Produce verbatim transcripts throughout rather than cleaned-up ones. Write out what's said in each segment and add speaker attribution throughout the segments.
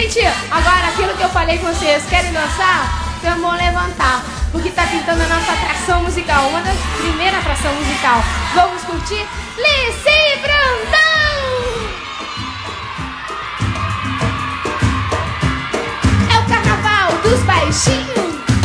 Speaker 1: Gente, agora aquilo que eu falei com vocês, querem dançar? Então vão levantar, porque tá pintando a nossa atração musical, uma das primeiras atrações musical. Vamos curtir Lissi Brandão! É o carnaval dos baixinhos.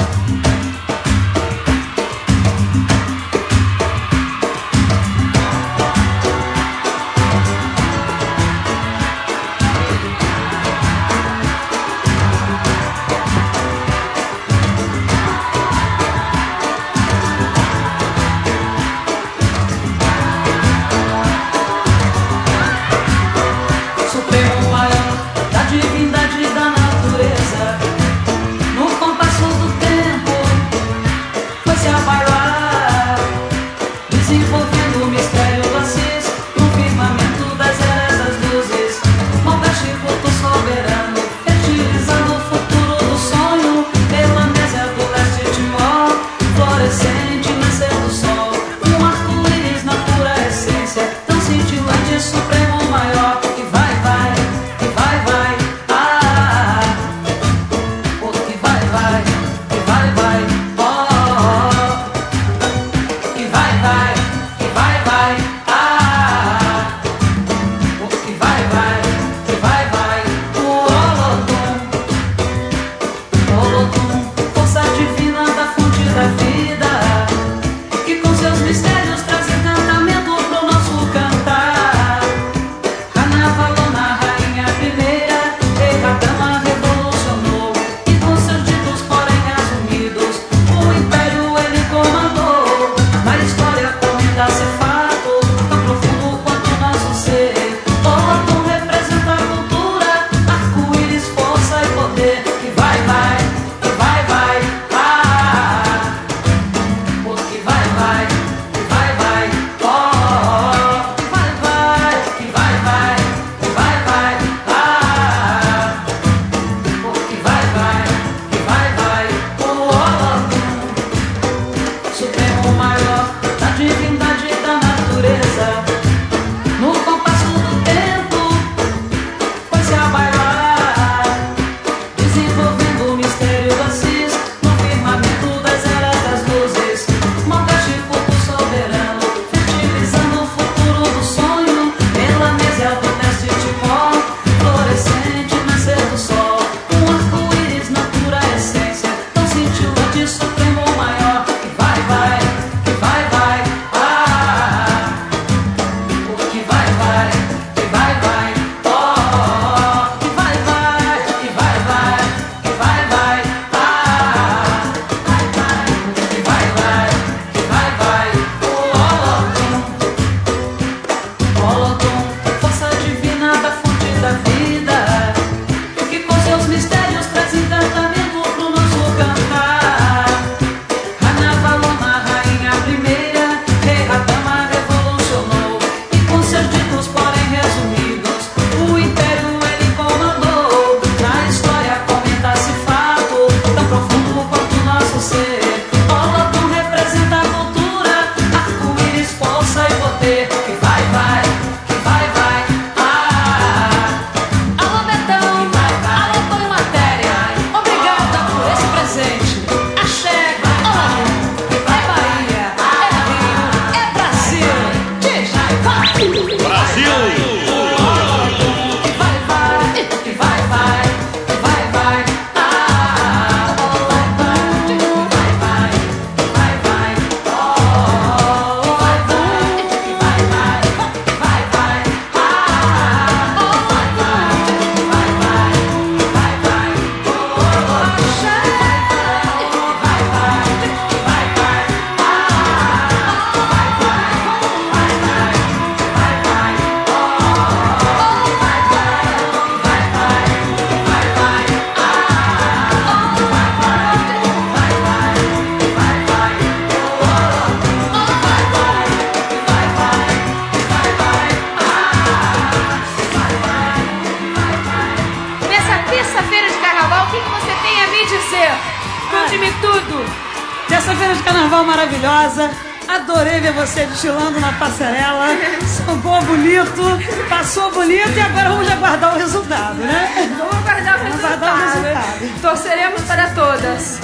Speaker 2: Conte-me tudo dessa feira de carnaval maravilhosa. Adorei ver você desfilando na passarela. Sambou bonito, passou bonito e agora vamos aguardar o resultado, né?
Speaker 1: Vamos aguardar o resultado.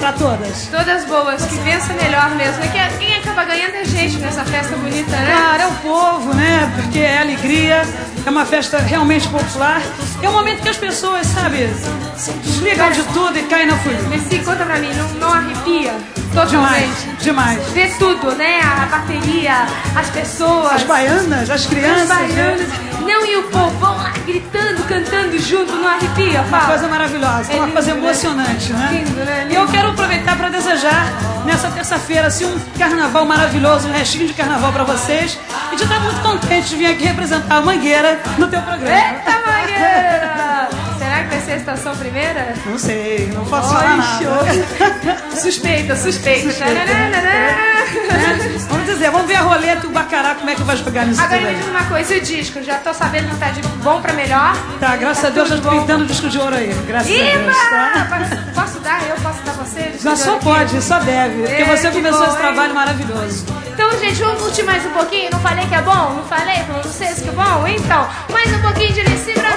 Speaker 2: pra todas.
Speaker 1: Todas boas, que vença melhor mesmo. E que- quem acaba ganhando é gente nessa festa bonita, né?
Speaker 2: Cara, é o povo, né? Porque é alegria, é uma festa realmente popular. É um momento que as pessoas, sabe, se desligam de tudo e caem na folia.
Speaker 1: Messi, conta pra mim, não, não arrepia?
Speaker 2: Demais,
Speaker 1: Totalmente.
Speaker 2: demais.
Speaker 1: Ver tudo, né? A bateria, as pessoas.
Speaker 2: As baianas, as
Speaker 1: As
Speaker 2: crianças.
Speaker 1: baianas.
Speaker 2: né?
Speaker 1: Não, e o povão lá gritando, cantando junto, não arrepia,
Speaker 2: Uma
Speaker 1: fala?
Speaker 2: coisa maravilhosa,
Speaker 1: É
Speaker 2: uma
Speaker 1: lindo,
Speaker 2: coisa
Speaker 1: né?
Speaker 2: emocionante, né?
Speaker 1: Lindo, né?
Speaker 2: E eu quero aproveitar para desejar nessa terça-feira assim, um carnaval maravilhoso, um restinho de carnaval para vocês e de estar muito contente de vir aqui representar a Mangueira no teu programa.
Speaker 1: Eita, Mangueira! Será que vai ser a estação primeira?
Speaker 2: Não sei, não posso
Speaker 1: Oi,
Speaker 2: falar nada.
Speaker 1: show. Suspeita, suspeita. Tararara.
Speaker 2: Vamos dizer, vamos ver a roleta e o bacará, como é que vai jogar nisso
Speaker 1: Agora
Speaker 2: tudo
Speaker 1: me
Speaker 2: aí.
Speaker 1: diz uma coisa, e o disco? Já tô sabendo que tá de bom pra melhor.
Speaker 2: Tá, graças a Deus, já estou pintando o disco de ouro aí. Graças a
Speaker 1: Iba!
Speaker 2: Deus, tá?
Speaker 1: Posso dar? Eu posso dar você? Disco
Speaker 2: Já
Speaker 1: de
Speaker 2: só
Speaker 1: ouro aqui?
Speaker 2: pode, só deve. Porque
Speaker 1: É,
Speaker 2: você
Speaker 1: que
Speaker 2: começou
Speaker 1: bom,
Speaker 2: esse
Speaker 1: hein?
Speaker 2: trabalho maravilhoso.
Speaker 1: Então, gente, vamos curtir mais um pouquinho? Não falei que é bom? Não falei pra vocês que é bom? Então, mais um pouquinho de Lissi Brandão.